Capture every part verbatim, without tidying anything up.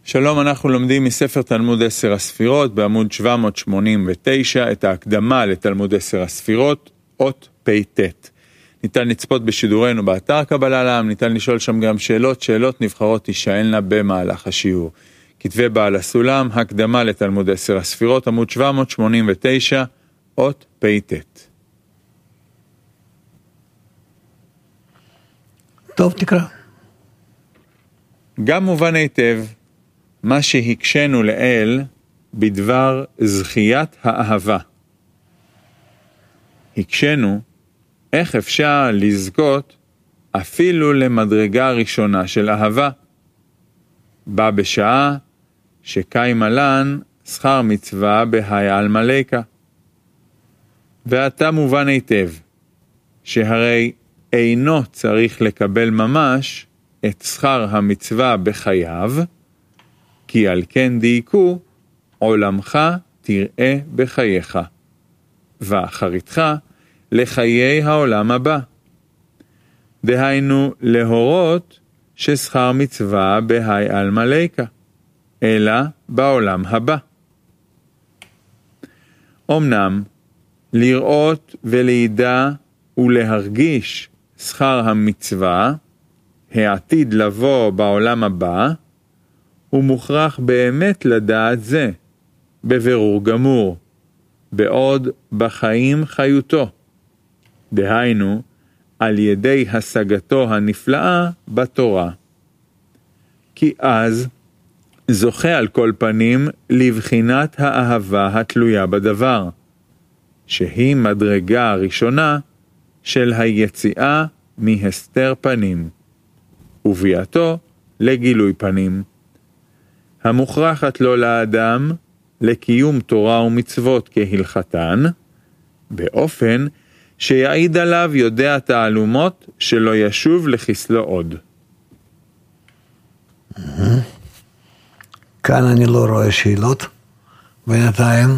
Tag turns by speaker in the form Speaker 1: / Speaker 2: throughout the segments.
Speaker 1: שלום, אנחנו לומדים מספר תלמוד עשר הספירות בעמוד שבע מאות שמונים ותשע את ההקדמה לתלמוד עשר הספירות, אות פ"ט. ניתן לצפות בשידורנו באתר קבלה לעם, ניתן לשאול שם גם שאלות, שאלות נבחרות תישאלנה במהלך השיעור. כתבי בעל הסולם, הקדמה לתלמוד עשר הספירות, עמוד שבע מאות שמונים ותשע, אות פ"ט.
Speaker 2: טוב, תקרא.
Speaker 1: גם מובן היטב מה שהקשנו לאל בדבר זכיית האהבה. הקשנו איך אפשר לזכות אפילו למדרגה ראשונה של אהבה, בה בשעה שקיים עלן שכר מצווה בהי על מלאקה. ואתה מובן היטב שהרי אינו צריך לקבל ממש את שכר המצווה בחייו, כי על כן דייקו עולמך תראה בחייך, ואחריתך לחיי העולם הבא. דהיינו להורות ששכר מצווה בהי על מלאקה, אלא בעולם הבא. אמנם לראות ולידע ולהרגיש שכר המצווה, העתיד לבוא בעולם הבא, הוא מוכרח באמת לדעת זה, בבירור גמור, בעוד בחיים חיותו. דהיינו, על ידי השגתו הנפלאה בתורה. כי אז זוכה על כל פנים לבחינת האהבה התלויה בדבר, שהיא מדרגה הראשונה של היציאה מהסתר פנים, וביאתו לגילוי פנים. המוכרחת לו לאדם לקיום תורה ומצוות כהלכתן, באופן שיעיד עליו יודע תעלומות שלא ישוב לחסלו עוד.
Speaker 2: כאן אני לא רואה שאלות, בינתיים.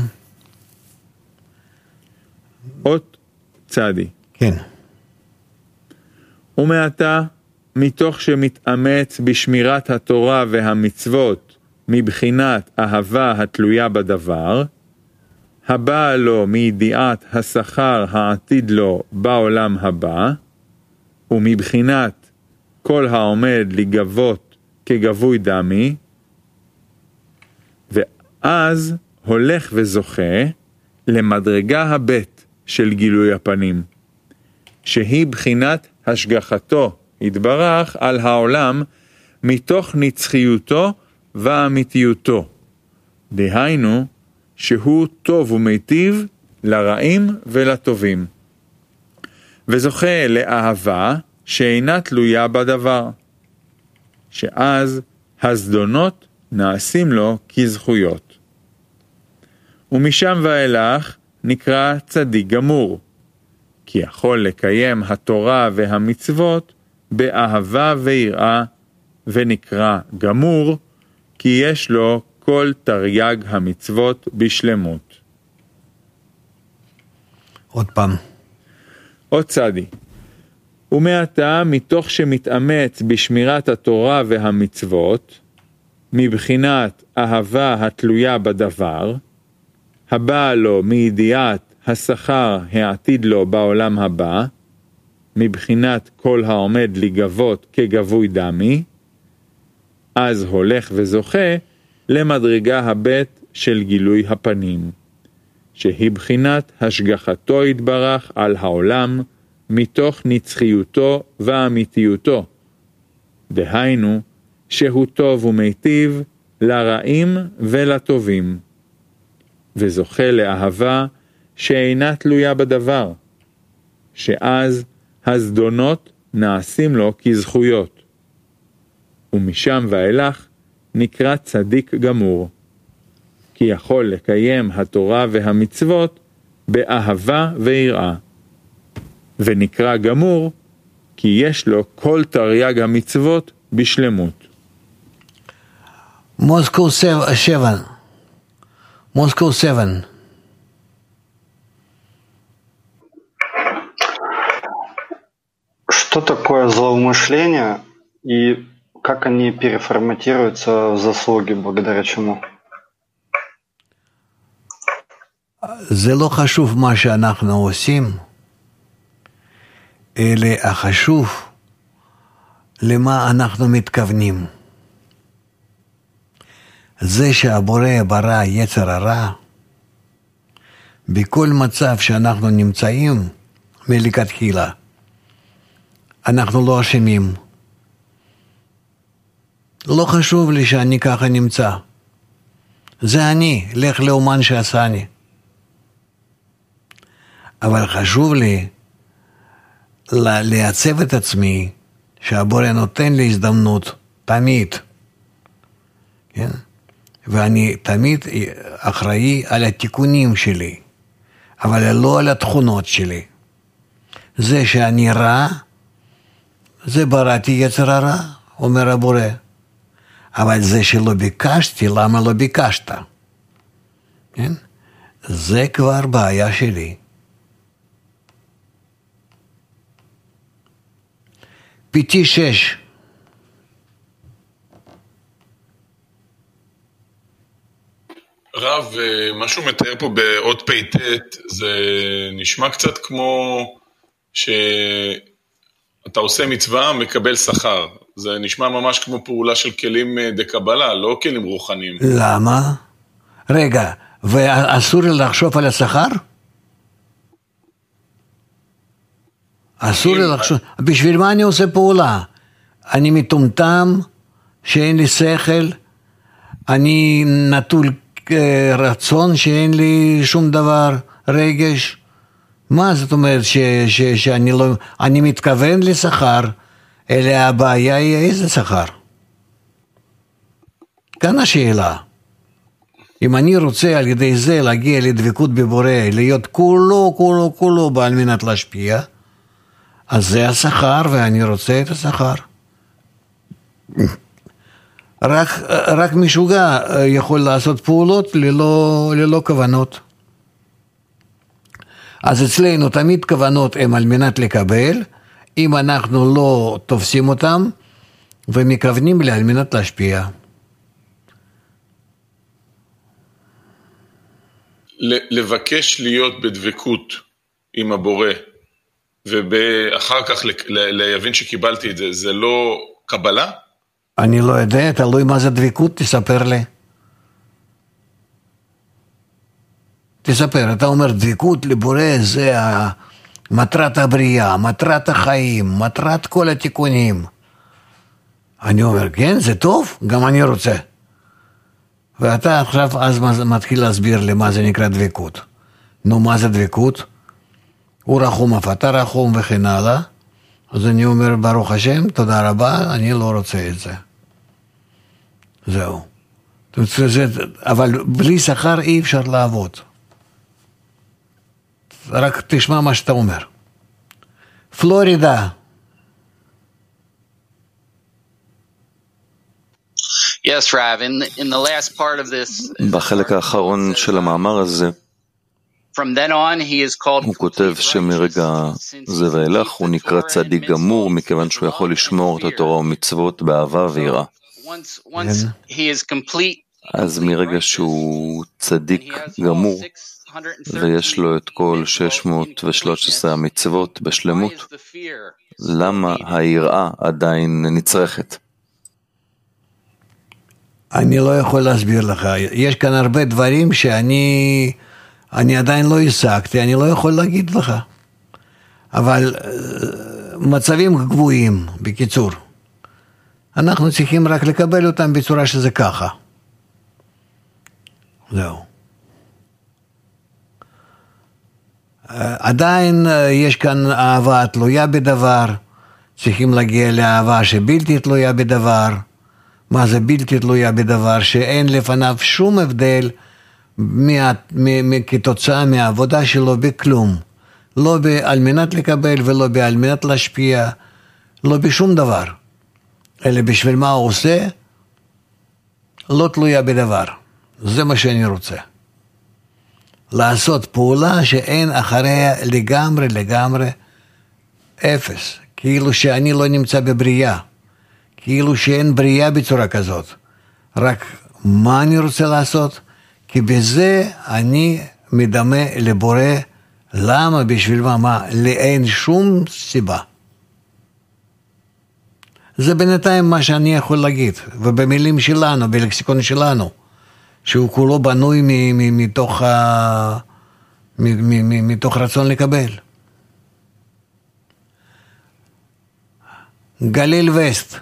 Speaker 1: אות צדי.
Speaker 2: כן.
Speaker 1: ומעתה, מתוך שמתאמץ בשמירת התורה והמצוות, מבחינת אהבה התלויה בדבר, הבאה לו מידיעת השכר העתיד לו בעולם הבא, ומבחינת כל העומד לגבות כגבוי דמי, ואז הולך וזוכה למדרגה הבית של גילוי הפנים, שהיא בחינת השגחתו יתברך על העולם מתוך נצחיותו ואמיתיותו. דהיינו, שהוא טוב ומיטיב לרעים ולטובים. וזוכה לאהבה שאינה תלויה בדבר, שאז הזדונות נעשים לו כזכויות. ומשם ואילך נקרא צדיק גמור, כי יכול לקיים התורה והמצוות באהבה ויראה, ונקרא גמור, כי יש לו כל תרי"ג המצוות בשלמות.
Speaker 2: עוד פעם.
Speaker 1: עוד צדי. ומעתה מתוך שמתאמץ בשמירת התורה והמצוות, מבחינת אהבה התלויה בדבר, הבאה לו מידיעת השכר העתיד לו בעולם הבא, מבחינת כל העומד לגבות כגבוי דמי, אז הולך וזוכה למדרגה הבית של גילוי הפנים, שהיא בחינת השגחתו יתברך על העולם מתוך נצחיותו ואמיתיותו. דהיינו, שהוא טוב ומיטיב לרעים ולטובים, וזוכה לאהבה שאינה תלויה בדבר, שאז הזדונות נעשים לו כזכויות. ומשם ואילך נקרא צדיק גמור, כי יכול לקיים התורה והמצוות באהבה ויראה. ונקרא גמור, כי יש לו כל תרי"ג המצוות בשלמות.
Speaker 2: Moscow seven. Moscow seven.
Speaker 3: Что такое злоумышление и как они переформатируются в заслуги, благодаря чему?
Speaker 2: זה לא חשוב מה שאנחנו עושים, אלא החשוב למה אנחנו מתכוונים. זה שהבורא ברא יצר הרע, בכל מצב שאנחנו נמצאים מלכתחילה, אנחנו לא אשמים. לא חשוב לי שאני ככה נמצא. זה אני, לך לאומן שעשני. אבל חשוב לי לייצב את עצמי, שהבורא נותן לי הזדמנות, תמיד. כן? ואני תמיד אחראי על התיקונים שלי, אבל לא על התכונות שלי. זה שאני רע, זה בראתי יצר הרע, אומר הבורא. אבל זה שלא ביקשתי, למה לא ביקשת? כן? זה כבר בעיה שלי. פיתי שש.
Speaker 4: רב, מה שהוא מתאר פה בעוד פ"ט, זה נשמע קצת כמו שאתה עושה מצווה, מקבל שכר. זה נשמע ממש כמו פעולה של כלים דקבלה, לא כלים רוחניים.
Speaker 2: למה? רגע, ואסור לי לחשוב על השכר? אסור לי לחשוב, בשביל מה אני עושה פעולה? אני מטומטם, שאין לי שכל, אני נטול רצון, שאין לי שום דבר, רגש. מה זאת אומרת ש, ש, שאני לא, אני מתכוון לשכר, אלא הבעיה היא איזה שכר? כאן השאלה. אם אני רוצה על ידי זה להגיע לדבקות בבורא, להיות כולו, כולו, כולו בעל מנת להשפיע, אז זה השכר ואני רוצה את השכר. רק, רק משוגע יכול לעשות פעולות ללא, ללא כוונות. אז אצלנו תמיד כוונות הם על מנת לקבל, אם אנחנו לא תופסים אותם ומכוונים לי על מנת להשפיע.
Speaker 4: לבקש להיות בדבקות עם הבורא, ואחר כך להבין שקיבלתי את זה, זה לא קבלה?
Speaker 2: אני לא יודע, תלוי מה זה דבקות, תספר לי. תספר, אתה אומר דבקות לבורא זה מטרת הבריאה, מטרת החיים, מטרת כל התיקונים. אני אומר, כן, זה טוב, גם אני רוצה. ואתה עכשיו אז מתחיל להסביר לי מה זה נקרא דבקות. נו, מה זה דבקות? הוא רחום אף אתה רחום וכן הלאה. אז אני אומר, ברוך השם, תודה רבה, אני לא רוצה את זה. זהו. אבל בלי שכר אי אפשר לעבוד. רק תשמע מה שאתה אומר. פלורידה.
Speaker 5: Yes, Rav. In the, in the last part of this,
Speaker 6: בחלק האחרון של המאמר הזה,
Speaker 5: from then on he is called.
Speaker 6: הוא כותב שמרגע זה ואילך הוא נקרא צדיק גמור, מכיוון שהוא יכול לשמור את התורה ומצוות באהבה ויראה. אז מרגע שהוא צדיק גמור, ויש לו את כל שש מאות ושלוש עשרה המצוות בשלמות, למה היראה עדיין נצרכת?
Speaker 2: אני לא יכול להסביר לך. יש כאן הרבה דברים שאני אני עדיין לא השגתי, אני לא יכול להגיד לך. אבל מצבים גבוהים, בקיצור. אנחנו צריכים רק לקבל אותם בצורה שזה ככה. זהו. עדיין יש כאן אהבה תלויה בדבר, צריכים להגיע לאהבה שבלתי תלויה בדבר. מה זה בלתי תלויה בדבר? שאין לפניו שום הבדל כתוצאה מהעבודה שלו בכלום. לא על מנת לקבל ולא על מנת להשפיע, לא בשום דבר. אלא בשביל מה הוא עושה, לא תלויה בדבר. זה מה שאני רוצה. לעשות פעולה שאין אחריה לגמרי לגמרי אפס. כאילו שאני לא נמצא בבריאה. כאילו שאין בריאה בצורה כזאת. רק מה אני רוצה לעשות? כי בזה אני מדמה לבורא. למה? בשביל מה? מה? אין שום סיבה. זה בינתיים מה שאני יכול להגיד, ובמילים שלנו, בלקסיקון שלנו, שהוא כולו בנוי מתוך, מתוך רצון לקבל. גליל וסט.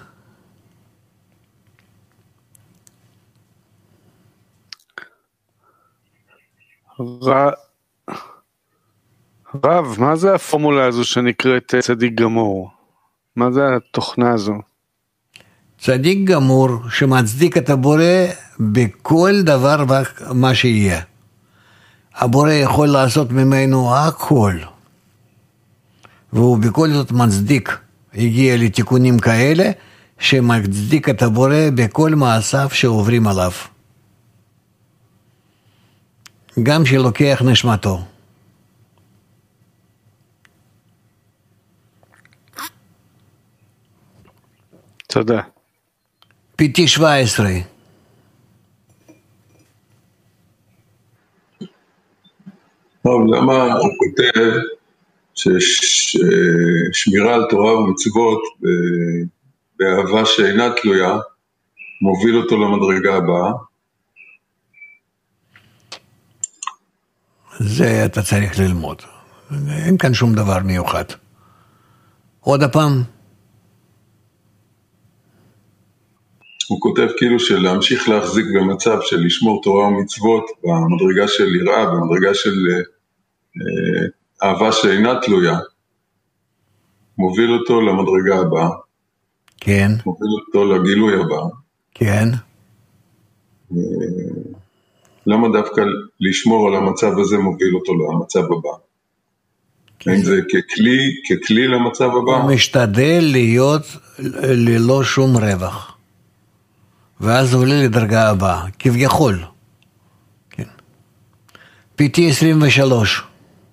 Speaker 7: רב, מה זה הפורמולה הזו שנקראת צדיק גמור? מה זה התוכנה הזו?
Speaker 2: צדיק גמור שמצדיק את הבורא בכל דבר מה שיהיה. הבורא יכול לעשות ממנו הכל. והוא בכל זאת מצדיק. הגיע לתיקונים כאלה שמצדיק את הבורא בכל מעשיו שעוברים עליו. גם שלוקח נשמתו.
Speaker 7: תודה.
Speaker 2: פיטי שבע עשרה.
Speaker 8: טוב, למה הוא כותב ששמירה על תורה ומצוות באהבה שאינה תלויה מוביל אותו למדרגה הבאה?
Speaker 2: זה אתה צריך ללמוד. אין כאן שום דבר מיוחד. עוד הפעם.
Speaker 8: הוא כותב כאילו שלהמשיך להחזיק במצב של לשמור תורה ומצוות במדרגה של יראה, במדרגה של אה, אהבה שאינה תלויה, מוביל אותו למדרגה הבאה.
Speaker 2: כן.
Speaker 8: מוביל אותו לגילוי הבא.
Speaker 2: כן.
Speaker 8: אה, למה דווקא לשמור על המצב הזה מוביל אותו למצב הבא? כן. האם זה ככלי, ככלי למצב הבא?
Speaker 2: הוא משתדל להיות ללא שום רווח. ואז הוא עולה לדרגה הבאה, כביכול. כן. פיטי עשרים ושלוש.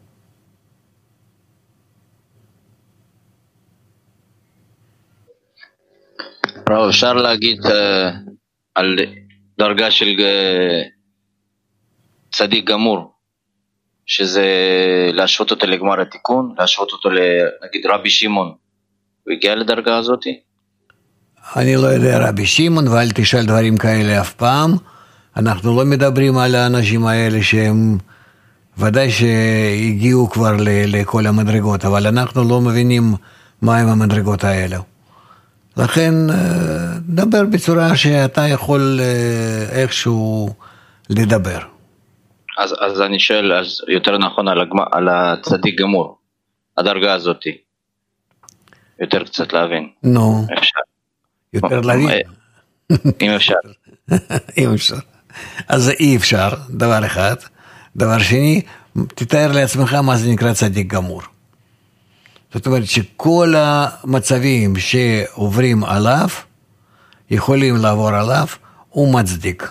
Speaker 9: רב, אפשר להגיד uh, על דרגה של uh, צדיק גמור, שזה להשוות אותו לגמר התיקון, להשוות אותו נגיד רבי שמעון, הוא הגיע לדרגה הזאת?
Speaker 2: אני לא יודע רבי שמעון, ואל תשאל דברים כאלה אף פעם. אנחנו לא מדברים על האנשים האלה שהם ודאי שהגיעו כבר לכל המדרגות, אבל אנחנו לא מבינים מה הם המדרגות האלה. לכן דבר בצורה שאתה יכול איכשהו לדבר.
Speaker 9: אז, אז אני שואל, אז יותר נכון על, הגמ... על הצדיק גמור, הדרגה הזאת, יותר קצת להבין.
Speaker 2: נו.
Speaker 9: אפשר.
Speaker 2: יותר להבין.
Speaker 9: אם אפשר.
Speaker 2: אם אפשר. אז זה אי אפשר, דבר אחד. דבר שני, תתאר לעצמך מה זה נקרא צדיק גמור. זאת אומרת שכל המצבים שעוברים עליו, יכולים לעבור עליו, הוא מצדיק.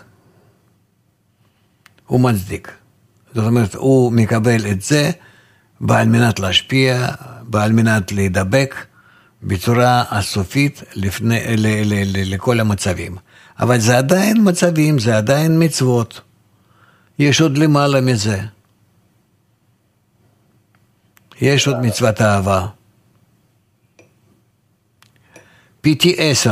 Speaker 2: הוא מצדיק. זאת אומרת, הוא מקבל את זה בעל מנת להשפיע, בעל מנת להידבק, בצורה הסופית לפני, ל, ל, ל, לכל המצבים. אבל זה עדיין מצבים, זה עדיין מצוות. יש עוד למעלה מזה. יש עוד מצוות אהבה. פיטי עשר.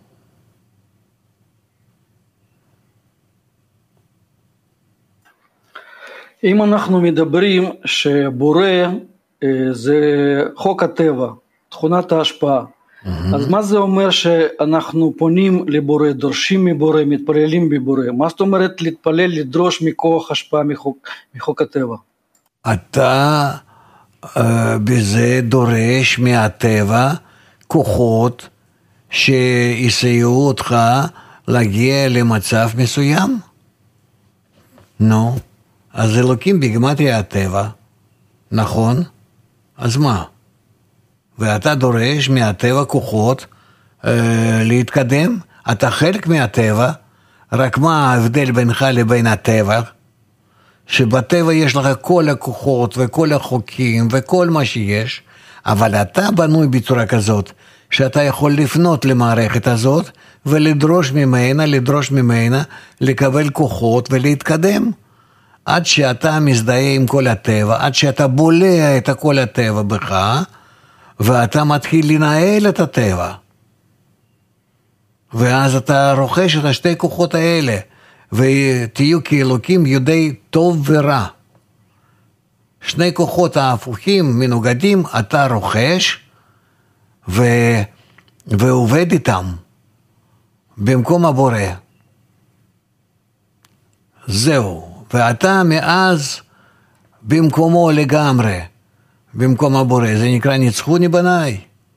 Speaker 10: אם אנחנו מדברים שבורא זה חוק הטבע, תכונת ההשפעה, mm-hmm. אז מה זה אומר שאנחנו פונים לבורא, דורשים מבורא, מתפללים בבורא? מה זאת אומרת להתפלל, לדרוש מכוח השפעה מחוק, מחוק הטבע?
Speaker 2: אתה uh, בזה דורש מהטבע כוחות שיסייעו אותך להגיע למצב מסוים. נו, אז אלוקים בגימטריה הטבע, נכון? אז מה? ואתה דורש מהטבע כוחות אה, להתקדם, אתה חלק מהטבע, רק מה ההבדל בינך לבין הטבע? שבטבע יש לך כל הכוחות וכל החוקים וכל מה שיש, אבל אתה בנוי בצורה כזאת, שאתה יכול לפנות למערכת הזאת ולדרוש ממנה, לדרוש ממנה לקבל כוחות ולהתקדם. עד שאתה מזדהה עם כל הטבע, עד שאתה בולע את כל הטבע בך, ואתה מתחיל לנהל את הטבע. ואז אתה רוכש את השתי כוחות האלה, ותהיו כאלוקים יודעי טוב ורע. שני כוחות ההפוכים, מנוגדים, אתה רוכש, ו... ועובד איתם, במקום הבורא. זהו. ואתה מאז במקומו לגמרי, במקום הבורא. זה נקרא ניצחוני בניי.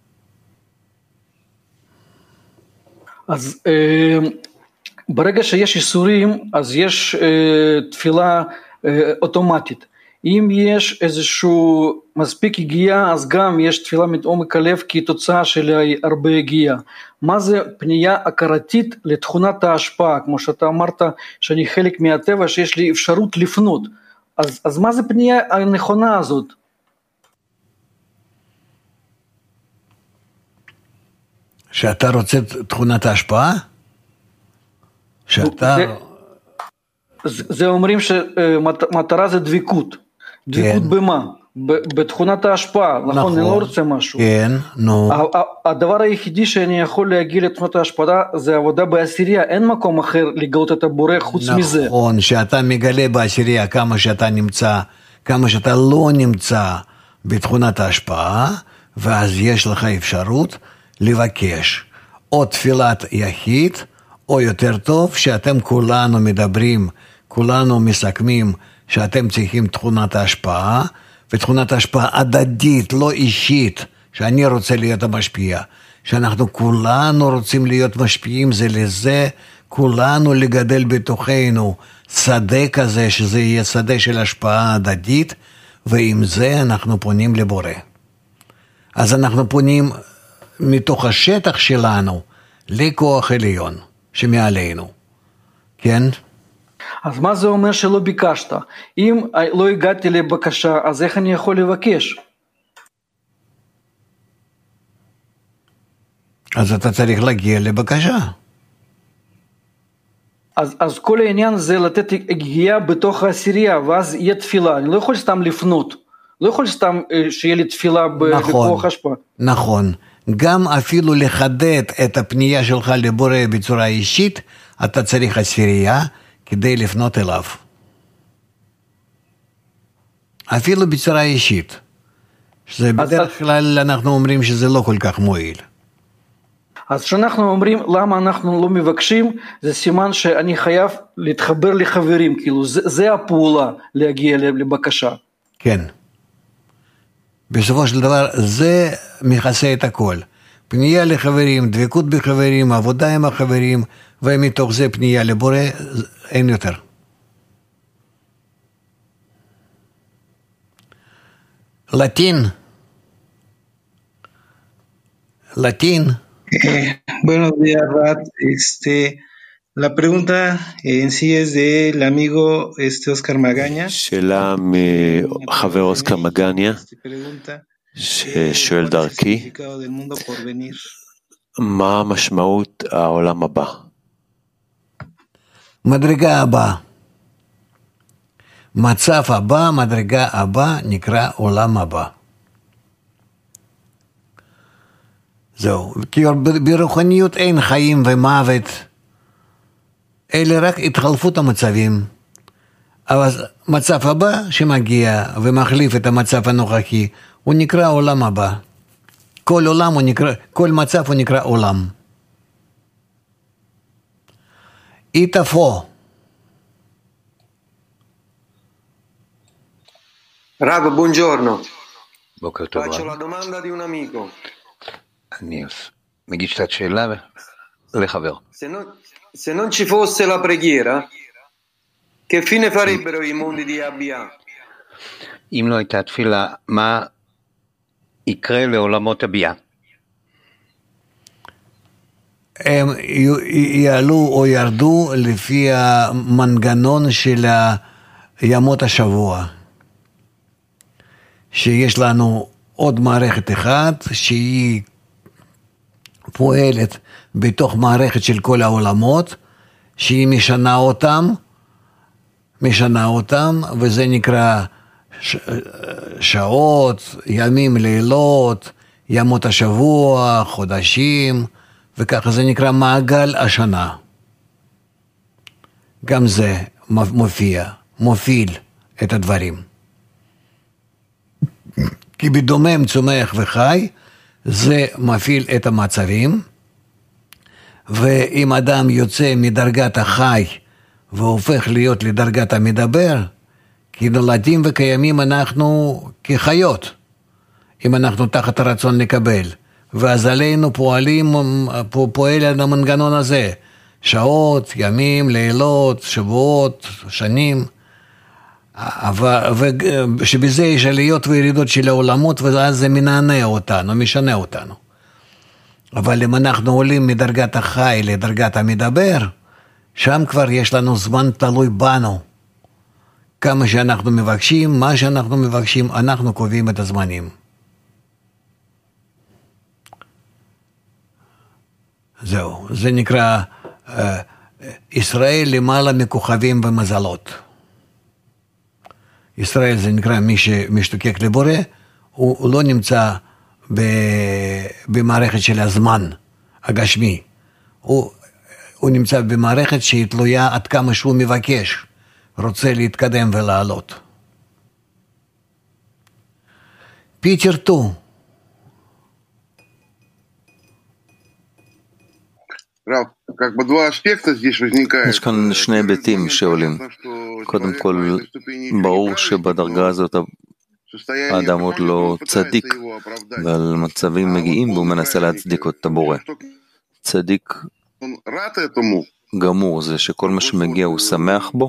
Speaker 10: אז אה, ברגע שיש איסורים, אז יש אה, תפילה אה, אוטומטית. אם יש איזשהו מספיק הגיעה, אז גם יש תפילה מעומק הלב כתוצאה של הרבה הגיעה. מה זה פנייה הכרתית לתכונת ההשפעה? כמו שאתה אמרת שאני חלק מהטבע, שיש לי אפשרות לפנות. אז, אז מה זה פנייה הנכונה הזאת?
Speaker 2: שאתה רוצה תכונת ההשפעה? שאתה...
Speaker 10: זה, זה אומרים שמטרה זה דביקות. דביקות כן. במה? בתכונת ההשפעה, נכון? נכון? אני לא רוצה משהו.
Speaker 2: כן, נו.
Speaker 10: הדבר היחידי שאני יכול להגיע לתכונת ההשפעה זה עבודה בעשירייה, אין מקום אחר לגלות את הבורא חוץ
Speaker 2: נכון,
Speaker 10: מזה.
Speaker 2: נכון, שאתה מגלה בעשירייה כמה שאתה נמצא, כמה שאתה לא נמצא בתכונת ההשפעה, ואז יש לך אפשרות לבקש או תפילת יחיד, או יותר טוב שאתם כולנו מדברים, כולנו מסכמים שאתם צריכים תכונת ההשפעה, ותכונת ההשפעה הדדית, לא אישית, שאני רוצה להיות המשפיע, שאנחנו כולנו רוצים להיות משפיעים זה לזה, כולנו לגדל בתוכנו שדה כזה, שזה יהיה שדה של השפעה הדדית, ועם זה אנחנו פונים לבורא. אז אנחנו פונים מתוך השטח שלנו לכוח עליון שמעלינו, כן?
Speaker 10: אז מה זה אומר שלא ביקשת? אם לא הגעתי לבקשה, אז איך אני יכול לבקש?
Speaker 2: אז אתה צריך להגיע לבקשה.
Speaker 10: אז, אז כל העניין זה לתת הגיעה בתוך העשירייה, ואז יהיה תפילה. אני לא יכול סתם לפנות. לא יכול סתם שיהיה לי תפילה בכוח השפעה.
Speaker 2: נכון. גם אפילו לחדד את הפנייה שלך לבורא בצורה אישית, אתה צריך עשירייה כדי לפנות אליו. אפילו בצורה אישית. שזה בדרך כלל אנחנו אומרים שזה לא כל כך מועיל.
Speaker 10: אז כשאנחנו אומרים למה אנחנו לא מבקשים, זה סימן שאני חייב להתחבר לחברים, כאילו זה, זה הפעולה להגיע לבקשה.
Speaker 2: כן. בסופו של דבר זה מכסה את הכל. פנייה לחברים, דבקות בחברים, עבודה עם החברים, ומתוך זה פנייה לבורא, אין יותר. לטין. לטין.
Speaker 11: Buenos días, Rat. Este, la pregunta en sí es del amigo este Oscar Magaña.
Speaker 12: שאלה מחבר אוסקר מגניה, ששואל דרכי, מה משמעות העולם הבא?
Speaker 2: מדרגה הבאה. מצב הבא, מדרגה הבא, נקרא עולם הבא. זהו, כי ברוחניות אין חיים ומוות, אלה רק התחלפות המצבים. אבל מצב הבא שמגיע ומחליף את המצב הנוכחי, הוא נקרא עולם הבא. כל עולם הוא נקרא, כל מצב הוא נקרא עולם. איתפו.
Speaker 13: Rav, buongiorno.
Speaker 14: בוקר טוב.
Speaker 13: Faccio la domanda di un amico.
Speaker 14: אני מגיש את השאלה לחבר.
Speaker 13: Se non, se non ci fosse la preghiera, che fine farebbero i mondi di Abia?
Speaker 14: אם לא הייתה תפילה, מה יקרה לעולמות הביאה?
Speaker 2: הם יעלו או ירדו לפי המנגנון של ימות השבוע. שיש לנו עוד מערכת אחת שהיא פועלת בתוך מערכת של כל העולמות, שהיא משנה אותם, משנה אותם, וזה נקרא ש... שעות, ימים, לילות, ימות השבוע, חודשים, וככה זה נקרא מעגל השנה. גם זה מופיע, מופיל את הדברים. כי בדומם צומח וחי, זה מפעיל את המצבים, ואם אדם יוצא מדרגת החי והופך להיות לדרגת המדבר, כי נולדים וקיימים אנחנו כחיות, אם אנחנו תחת הרצון לקבל, ואז עלינו פועלים, פועל על המנגנון הזה, שעות, ימים, לילות, שבועות, שנים, ושבזה יש עליות וירידות של העולמות, ואז זה מנענע אותנו, משנה אותנו. אבל אם אנחנו עולים מדרגת החי לדרגת המדבר, שם כבר יש לנו זמן תלוי בנו. כמה שאנחנו מבקשים, מה שאנחנו מבקשים, אנחנו קובעים את הזמנים. זהו, זה נקרא אה, ישראל למעלה מכוכבים ומזלות. ישראל זה נקרא מי שמשתוקק לבורא, הוא, הוא לא נמצא ב, במערכת של הזמן הגשמי. הוא, הוא נמצא במערכת שהיא תלויה עד כמה שהוא מבקש, רוצה להתקדם ולעלות. פיטר טו.
Speaker 6: יש כאן שני היבטים שעולים. קודם כל, ברור שבדרגה הזאת האדם עוד לא צדיק, ועל מצבים מגיעים והוא מנסה להצדיק את הבורא. צדיק גמור זה שכל מה שמגיע הוא שמח בו,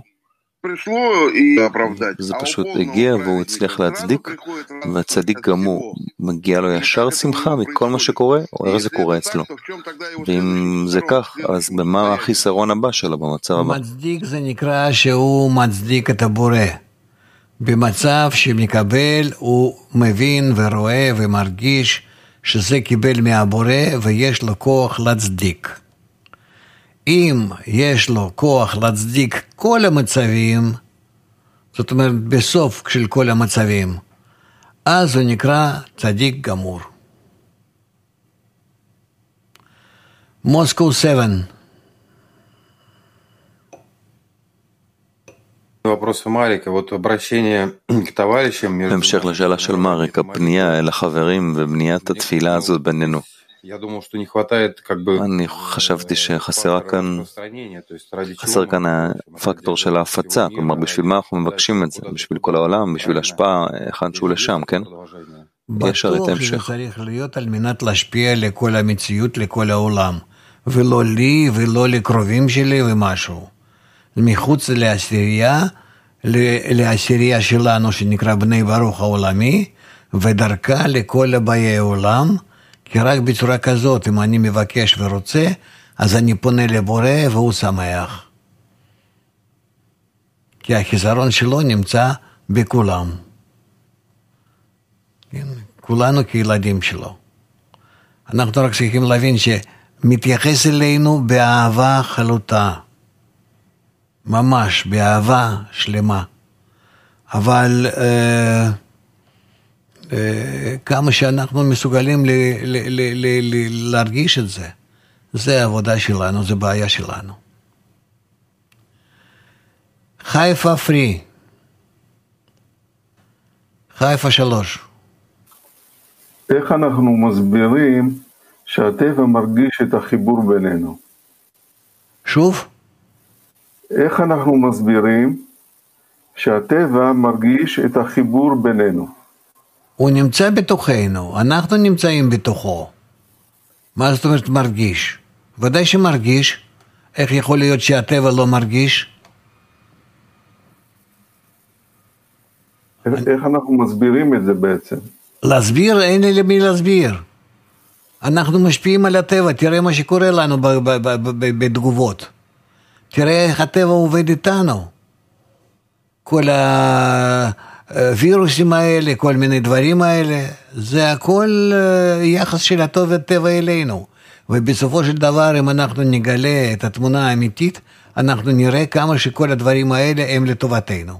Speaker 6: זה פשוט הגיע והוא הצליח להצדיק, והצדיק גמור מגיע לו ישר שמחה מכל מה שקורה, או איך זה קורה אצלו. ואם זה כך, אז במה החיסרון הבא שלו במצב הבא?
Speaker 2: מצדיק זה נקרא שהוא מצדיק את הבורא. במצב שמקבל הוא מבין ורואה ומרגיש שזה קיבל מהבורא ויש לו כוח להצדיק. אם יש לו כוח להצדיק כל המצבים, זאת אומרת בסוף של כל המצבים, אז הוא נקרא צדיק גמור. מוסקו שבע.
Speaker 6: בהמשך לשאלה של מריק, הפנייה אל החברים ובניית התפילה הזאת בינינו. אני חשבתי שחסר כאן, חסר כאן הפקטור של ההפצה, כלומר בשביל מה אנחנו מבקשים את זה, בשביל כל העולם, בשביל השפעה, היכן שהוא לשם, כן? יש הרי את ההמשך.
Speaker 2: בטוח שזה צריך להיות על מנת להשפיע לכל המציאות, לכל העולם, ולא לי ולא לקרובים שלי ומשהו. מחוץ לעשירייה, לעשירייה שלנו שנקרא בני ברוך העולמי, ודרכה לכל באי העולם, כי רק בצורה כזאת, אם אני מבקש ורוצה, אז אני פונה לבורא והוא שמח. כי החיסרון שלו נמצא בכולם. כולנו כילדים שלו. אנחנו רק צריכים להבין שמתייחס אלינו באהבה חלוטה. ממש, באהבה שלמה. אבל אה, אה, כמה שאנחנו מסוגלים ל, ל, ל, ל, ל, להרגיש את זה, זה העבודה שלנו, זה בעיה שלנו. חיפה פרי. חיפה שלוש.
Speaker 8: איך אנחנו מסבירים שהטבע מרגיש את החיבור בינינו?
Speaker 2: שוב?
Speaker 8: איך אנחנו מסבירים שהטבע מרגיש את החיבור בינינו?
Speaker 2: הוא נמצא בתוכנו, אנחנו נמצאים בתוכו. מה זאת אומרת מרגיש? ודאי שמרגיש. איך יכול להיות שהטבע לא מרגיש?
Speaker 8: איך, איך אנחנו מסבירים את זה בעצם?
Speaker 2: להסביר, אין לי למי להסביר. אנחנו משפיעים על הטבע, תראה מה שקורה לנו בתגובות. תראה איך הטבע עובד איתנו. כל הווירוסים האלה, כל מיני דברים האלה, זה הכל יחס של הטוב והטבע אלינו. ובסופו של דבר, אם אנחנו נגלה את התמונה האמיתית, אנחנו נראה כמה שכל הדברים האלה הם לטובתנו.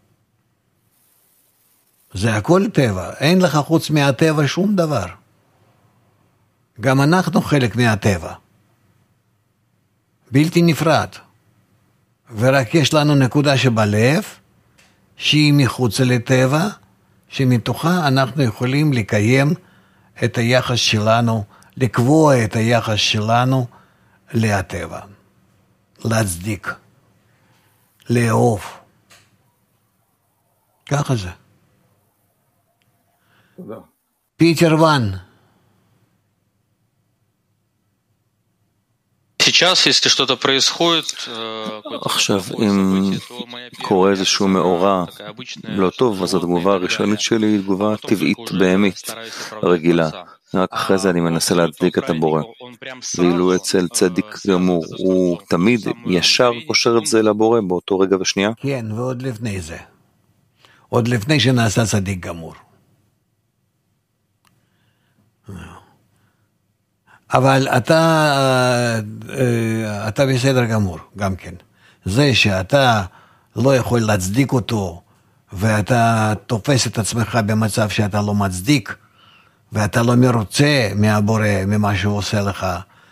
Speaker 2: זה הכל טבע, אין לך חוץ מהטבע שום דבר. גם אנחנו חלק מהטבע. בלתי נפרד. ורק יש לנו נקודה שבלב, שהיא מחוץ לטבע, שמתוכה אנחנו יכולים לקיים את היחס שלנו, לקבוע את היחס שלנו לטבע. להצדיק, לאהוב. ככה זה.
Speaker 4: תודה.
Speaker 2: פיטר וואן.
Speaker 6: עכשיו, אם קורה איזשהו מאורע לא טוב, אז התגובה הראשונית שלי היא תגובה טבעית בהמית, רגילה. רק אחרי זה אני מנסה להצדיק את הבורא. ואילו אצל צדיק גמור, הוא תמיד ישר קושר את זה לבורא באותו רגע ושנייה?
Speaker 2: כן, ועוד לפני זה. עוד לפני שנעשה צדיק גמור. אבל אתה, אתה בסדר גמור, גם כן. זה שאתה לא יכול להצדיק אותו, ואתה תופס את עצמך במצב שאתה לא מצדיק, ואתה לא מרוצה מהבורא, ממה שהוא עושה לך,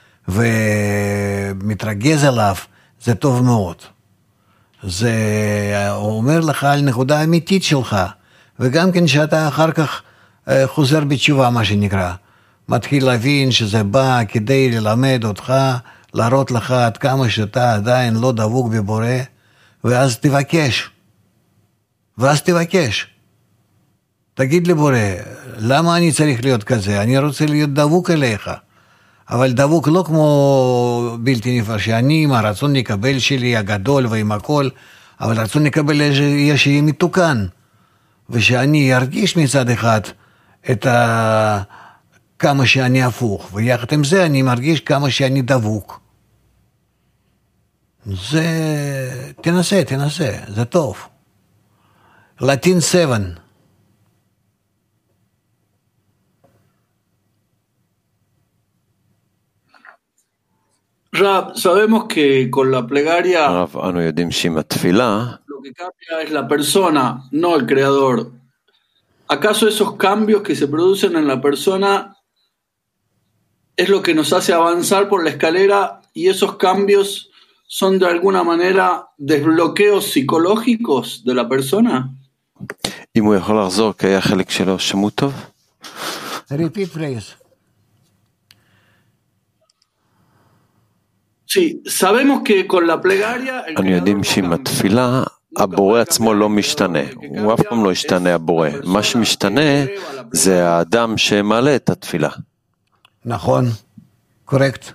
Speaker 2: ומתרגז עליו, זה טוב מאוד. זה אומר לך על נקודה אמיתית שלך, וגם כן שאתה אחר כך חוזר בתשובה, מה שנקרא. מתחיל להבין שזה בא כדי ללמד אותך, להראות לך עד כמה שאתה עדיין לא דבוק בבורא, ואז תבקש. ואז תבקש. תגיד לבורא, למה אני צריך להיות כזה? אני רוצה להיות דבוק אליך. אבל דבוק לא כמו בלתי נפרד, שאני עם הרצון לקבל שלי הגדול ועם הכל, אבל רצון לקבל יהיה שיהיה מתוקן. ושאני ארגיש מצד אחד את ה... כמה שאני הפוך, ויחד עם זה אני מרגיש כמה שאני דבוק. זה... תנסה, תנסה, זה טוב. לטין שבע.
Speaker 10: Rab, sabemos que con la plegaria
Speaker 12: הרב, אנו יודעים שעם התפילה,
Speaker 10: lo que cambia es la persona, no el creador. ¿Acaso esos cambios que se producen en la persona es lo que nos hace avanzar por la escalera y esos cambios son de alguna manera desbloqueos psicológicos de la persona?
Speaker 12: אם הוא יכול לחזור, כי היה חלק שלו שמות טוב?
Speaker 2: Repeat phrase.
Speaker 10: Sí, sabemos que con la plegaria el
Speaker 12: אנו יודעים שעם התפילה הבורא עצמו לא משתנה, הוא אף פעם לא ישתנה הבורא, מה שמשתנה זה האדם שמעלה את התפילה.
Speaker 2: נכון, קורקט.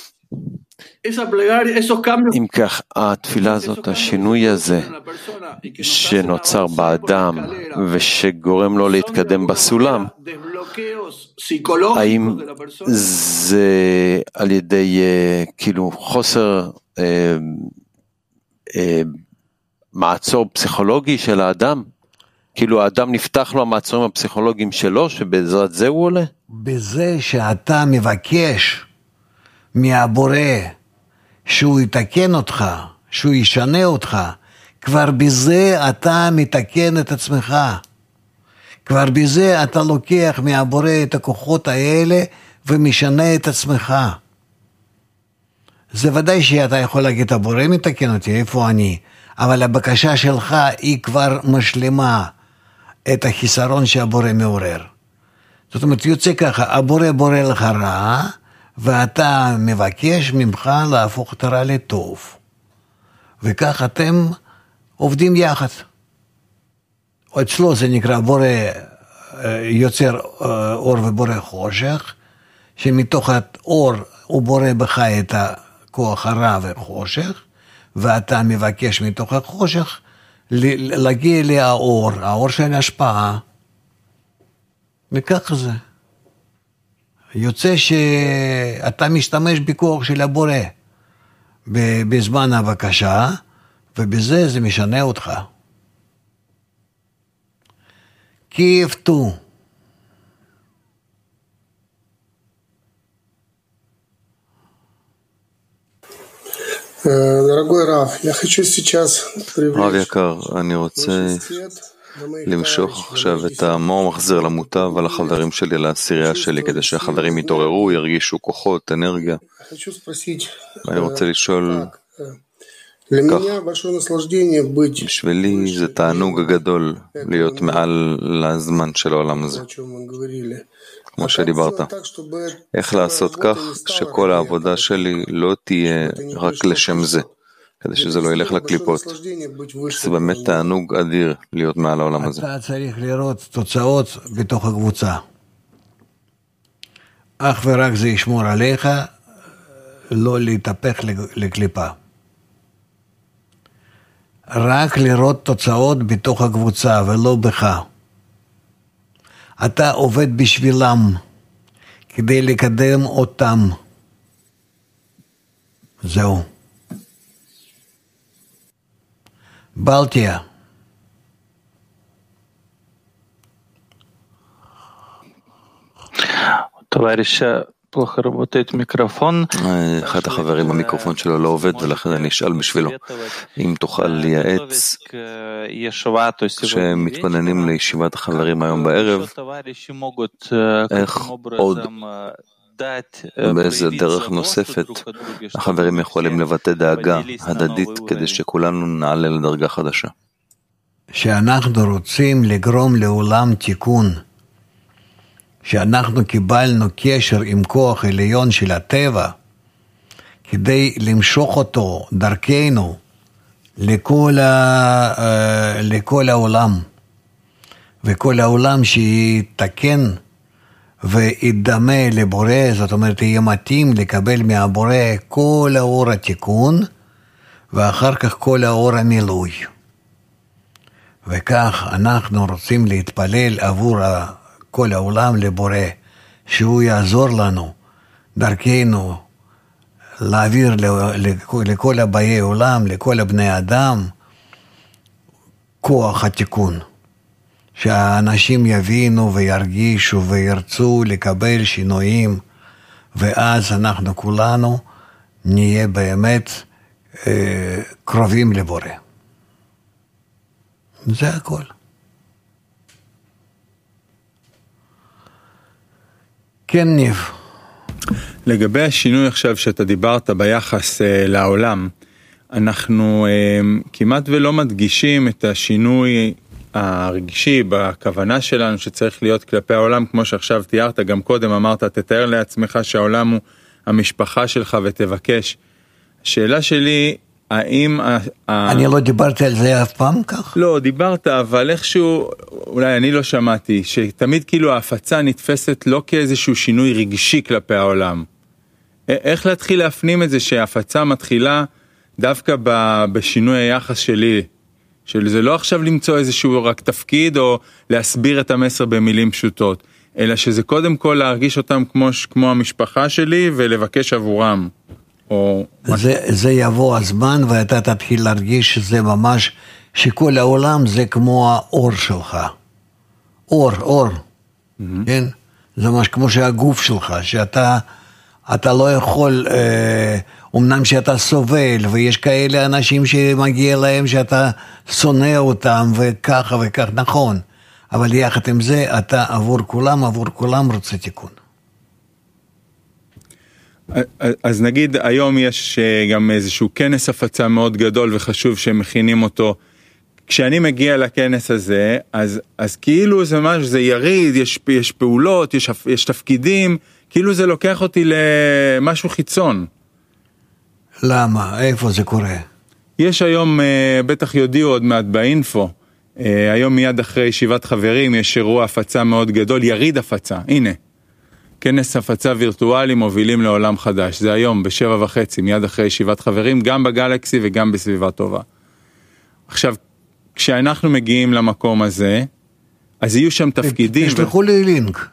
Speaker 12: אם כך, התפילה הזאת, השינוי הזה שנוצר באדם ושגורם לו להתקדם בסולם, האם זה על ידי כאילו חוסר אה, אה, מעצור פסיכולוגי של האדם? כאילו האדם נפתח לו המעצורים הפסיכולוגיים שלו, שבעזרת זה הוא עולה?
Speaker 2: בזה שאתה מבקש מהבורא שהוא יתקן אותך, שהוא ישנה אותך, כבר בזה אתה מתקן את עצמך. כבר בזה אתה לוקח מהבורא את הכוחות האלה ומשנה את עצמך. זה ודאי שאתה יכול להגיד, הבורא מתקן אותי, איפה אני? אבל הבקשה שלך היא כבר משלימה את החיסרון שהבורא מעורר. זאת אומרת, יוצא ככה, הבורא בורא לך רע, ואתה מבקש ממך להפוך את הרע לטוב. וכך אתם עובדים יחד. אצלו זה נקרא בורא יוצר אור ובורא חושך, שמתוך האור הוא בורא בך את הכוח הרע וחושך, ואתה מבקש מתוך החושך להגיע לאור, האור של השפעה. וכך זה. יוצא שאתה משתמש בכוח של הבורא בזמן הבקשה, ובזה זה משנה אותך. כיפתו.
Speaker 6: רב יקר, אני רוצה למשוך עכשיו את המאור מחזיר למוטב על החברים שלי לעשירייה שלי, כדי שהחברים יתעוררו, ירגישו כוחות, אנרגיה. ואני רוצה לשאול כך, בשבילי זה תענוג הגדול להיות מעל לזמן של העולם הזה, כמו שדיברת. איך לעשות כך שכל העבודה שלי לא תהיה רק לשם זה, כדי שזה לא ילך לקליפות. זה באמת תענוג אדיר להיות מעל העולם הזה.
Speaker 2: אתה צריך לראות תוצאות בתוך הקבוצה. אך ורק זה ישמור עליך, לא להתהפך לקליפה. רק לראות תוצאות בתוך הקבוצה ולא בך. אתה עובד בשבילם, כדי לקדם אותם. זהו. בלטיה.
Speaker 15: תוואריש, плохо работает מיקרופון.
Speaker 6: אחד החברים המיקרופון שלו לא עובד, ולכן אני אשאל בשבילו. אם תוכל לייעץ שמתכוננים לישיבת החברים היום בערב, איך עוד באיזה דרך נוספת החברים יכולים לבטא דאגה הדדית כדי שכולנו נעלה לדרגה חדשה.
Speaker 2: שאנחנו רוצים לגרום לעולם תיקון, שאנחנו קיבלנו קשר עם כוח עליון של הטבע, כדי למשוך אותו דרכנו לכל, ה... לכל העולם, וכל העולם שיתקן וידמה לבורא, זאת אומרת יהיה מתאים לקבל מהבורא כל האור התיקון, ואחר כך כל האור המילוי. וכך אנחנו רוצים להתפלל עבור כל העולם לבורא, שהוא יעזור לנו, דרכנו, להעביר לכל הבאי עולם, לכל הבני אדם, כוח התיקון. שהאנשים יבינו וירגישו וירצו לקבל שינויים, ואז אנחנו כולנו נהיה באמת אה, קרובים לבורא. זה הכל. כן, ניב.
Speaker 1: לגבי השינוי עכשיו שאתה דיברת ביחס אה, לעולם, אנחנו אה, כמעט ולא מדגישים את השינוי הרגשי בכוונה שלנו שצריך להיות כלפי העולם, כמו שעכשיו תיארת, גם קודם אמרת, תתאר לעצמך שהעולם הוא המשפחה שלך ותבקש. השאלה שלי, האם...
Speaker 2: אני לא דיברתי על זה אף פעם כך?
Speaker 1: לא, דיברת, אבל איכשהו, אולי אני לא שמעתי, שתמיד כאילו ההפצה נתפסת לא כאיזשהו שינוי רגשי כלפי העולם. איך להתחיל להפנים את זה שההפצה מתחילה דווקא בשינוי היחס שלי, שזה לא עכשיו למצוא איזשהו רק תפקיד או להסביר את המסר במילים פשוטות, אלא שזה קודם כל להרגיש אותם כמו, כמו המשפחה שלי ולבקש עבורם. או...
Speaker 2: זה, זה יבוא הזמן ואתה תתחיל להרגיש שזה ממש, שכל העולם זה כמו האור שלך. אור, אור. Mm-hmm. כן? זה ממש כמו שהגוף שלך, שאתה אתה לא יכול, אה, אמנם שאתה סובל, ויש כאלה אנשים שמגיע להם שאתה שונא אותם, וככה וכך, נכון. אבל יחד עם זה, אתה עבור כולם, עבור כולם רוצה תיקון.
Speaker 1: אז נגיד, היום יש גם איזשהו כנס הפצה מאוד גדול וחשוב שמכינים אותו. כשאני מגיע לכנס הזה, אז, אז כאילו זה משהו, זה יריד, יש, יש פעולות, יש, יש תפקידים, כאילו זה לוקח אותי למשהו חיצון.
Speaker 2: למה? איפה זה קורה?
Speaker 1: יש היום, בטח יודיעו עוד מעט באינפו, היום מיד אחרי ישיבת חברים, יש אירוע הפצה מאוד גדול, יריד הפצה, הנה. כנס הפצה וירטואלי מובילים לעולם חדש. זה היום בשבע וחצי, מיד אחרי ישיבת חברים, גם בגלקסי וגם בסביבה טובה. עכשיו, כשאנחנו מגיעים למקום הזה, אז יהיו שם תפקידים.
Speaker 2: תשלחו לי לינק.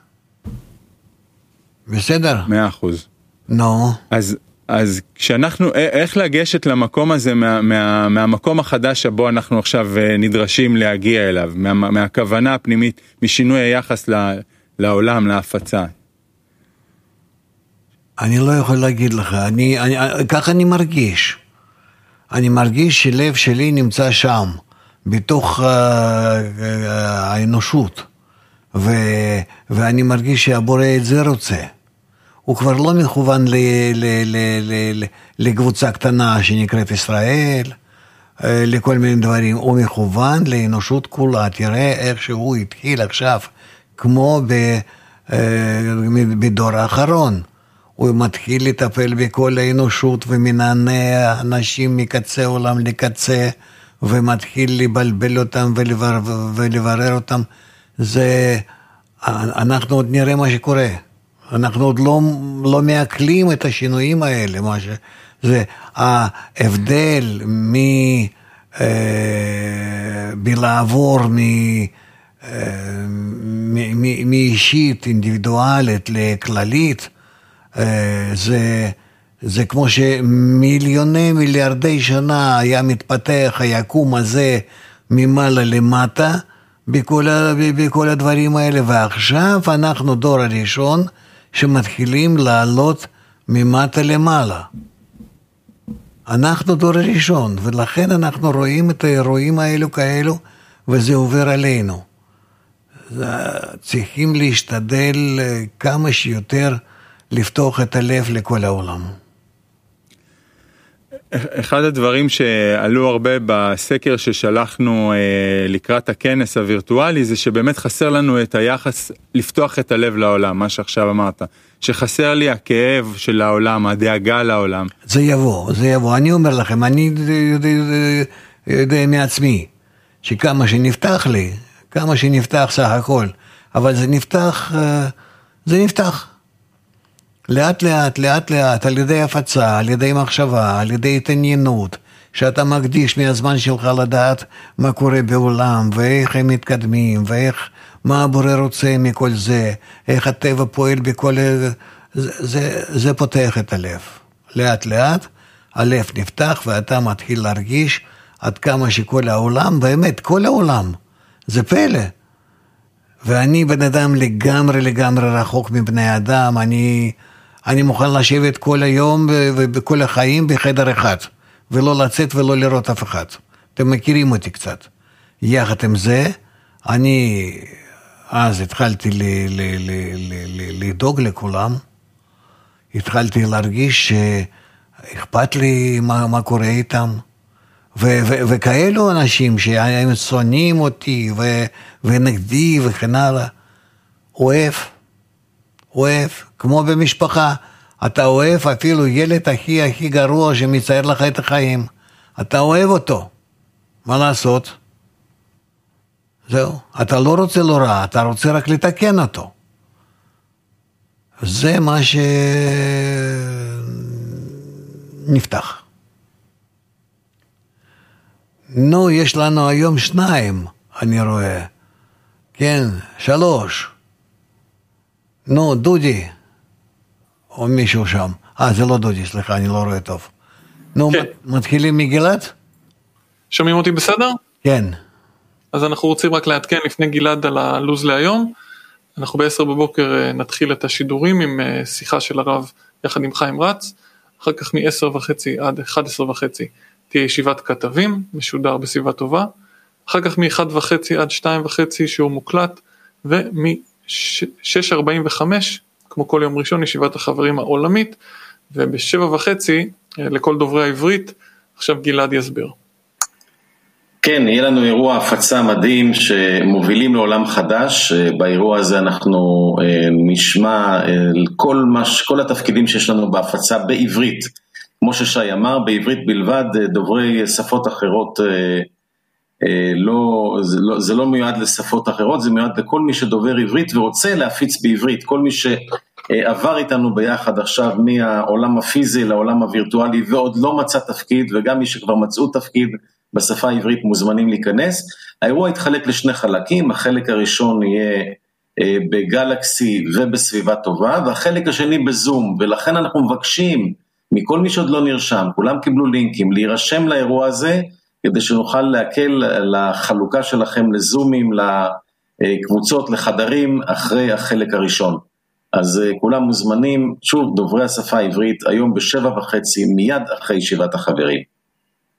Speaker 2: בסדר?
Speaker 1: מאה אחוז.
Speaker 2: נו.
Speaker 1: אז, אז כשאנחנו, איך לגשת למקום הזה, מה, מה, מהמקום החדש שבו אנחנו עכשיו נדרשים להגיע אליו, מה, מהכוונה הפנימית, משינוי היחס לעולם, להפצה?
Speaker 2: אני לא יכול להגיד לך, אני, אני, ככה אני מרגיש. אני מרגיש שלב שלי נמצא שם, בתוך uh, uh, האנושות, ו, ואני מרגיש שהבורא את זה רוצה. הוא כבר לא מכוון ל, ל, ל, ל, ל, לקבוצה קטנה שנקראת ישראל, uh, לכל מיני דברים, הוא מכוון לאנושות כולה. תראה איך שהוא התחיל עכשיו, כמו ב, uh, בדור האחרון. הוא מתחיל לטפל בכל האנושות ומנענע אנשים מקצה עולם לקצה, ומתחיל לבלבל אותם ולבר, ולברר אותם. זה, אנחנו עוד נראה מה שקורה. אנחנו עוד לא, לא מעכלים את השינויים האלה. מה ש, זה ההבדל מ, אה, בלעבור מ, אה, מ, מ, מאישית, אינדיבידואלית לכללית, זה, זה כמו שמיליוני מיליארדי שנה היה מתפתח היקום הזה ממעלה למטה בכל, בכל הדברים האלה, ועכשיו אנחנו דור הראשון שמתחילים לעלות ממטה למעלה. אנחנו דור הראשון, ולכן אנחנו רואים את האירועים האלו כאלו, וזה עובר עלינו. צריכים להשתדל כמה שיותר לפתוח את הלב לכל העולם.
Speaker 1: אחד הדברים שעלו הרבה בסקר ששלחנו לקראת הכנס הווירטואלי, זה שבאמת חסר לנו את היחס לפתוח את הלב לעולם, מה שעכשיו אמרת, שחסר לי הכאב של העולם, הדאגה לעולם.
Speaker 2: זה יבוא, זה יבוא. אני אומר לכם, אני יודע, יודע מעצמי, שכמה שנפתח לי, כמה שנפתח סך הכל, אבל זה נפתח, זה נפתח. לאט לאט, לאט לאט, על ידי הפצה, על ידי מחשבה, על ידי התעניינות, שאתה מקדיש מהזמן שלך לדעת מה קורה בעולם, ואיך הם מתקדמים, ואיך, מה הבורא רוצה מכל זה, איך הטבע פועל בכל, זה, זה, זה פותח את הלב. לאט לאט, הלב נפתח, ואתה מתחיל להרגיש עד כמה שכל העולם, באמת, כל העולם, זה פלא. ואני בן אדם לגמרי לגמרי רחוק מבני אדם, אני, אני מוכן לשבת כל היום ובכל החיים בחדר אחד, ולא לצאת ולא לראות אף אחד. אתם מכירים אותי קצת. יחד עם זה, אני אז התחלתי ל, ל, ל, ל, ל, לדאוג לכולם, התחלתי להרגיש שאכפת לי מה, מה קורה איתם, ו- ו- וכאלו אנשים שהם שונאים אותי ו- ונגדי וכן הלאה, אוהב, אוהב, כמו במשפחה, אתה אוהב אפילו ילד הכי הכי גרוע שמצייר לך את החיים, אתה אוהב אותו, מה לעשות? זהו, אתה לא רוצה לא רע, אתה רוצה רק לתקן אותו. זה מה שנפתח. נו, יש לנו היום שניים, אני רואה. כן, שלוש. נו, דודי. או מישהו שם. אה, זה לא דודי, סליחה, אני לא רואה טוב. נו, כן. מתחילים מגלעד?
Speaker 16: שומעים אותי בסדר?
Speaker 2: כן.
Speaker 16: אז אנחנו רוצים רק לעדכן לפני גלעד על הלוז להיום. אנחנו בעשר בבוקר נתחיל את השידורים עם שיחה של הרב יחד עם חיים רץ. אחר כך מ-עשר וחצי עד אחת עשרה וחצי. תהיה ישיבת כתבים, משודר בסביבה טובה, אחר כך מ-אחת וחצי עד שתיים וחצי שהוא מוקלט, ומ-שש ארבעים וחמש, כמו כל יום ראשון, ישיבת החברים העולמית, וב-שבע וחצי, לכל דוברי העברית, עכשיו גלעד יסביר.
Speaker 9: כן, יהיה לנו אירוע הפצה מדהים שמובילים לעולם חדש, באירוע הזה אנחנו נשמע כל, מש, כל התפקידים שיש לנו בהפצה בעברית, כמו ששי אמר, בעברית בלבד, דוברי שפות אחרות, לא, זה, לא, זה לא מיועד לשפות אחרות, זה מיועד לכל מי שדובר עברית ורוצה להפיץ בעברית, כל מי שעבר איתנו ביחד עכשיו מהעולם הפיזי לעולם הווירטואלי ועוד לא מצא תפקיד, וגם מי שכבר מצאו תפקיד בשפה העברית מוזמנים להיכנס. האירוע יתחלק לשני חלקים, החלק הראשון יהיה בגלקסי ובסביבה טובה, והחלק השני בזום, ולכן אנחנו מבקשים מכל מי שעוד לא נרשם, כולם קיבלו לינקים, להירשם לאירוע הזה, כדי שנוכל להקל לחלוקה שלכם לזומים, לקבוצות, לחדרים, אחרי החלק הראשון. אז כולם מוזמנים, שוב, דוברי השפה העברית, היום בשבע וחצי, מיד אחרי ישיבת החברים.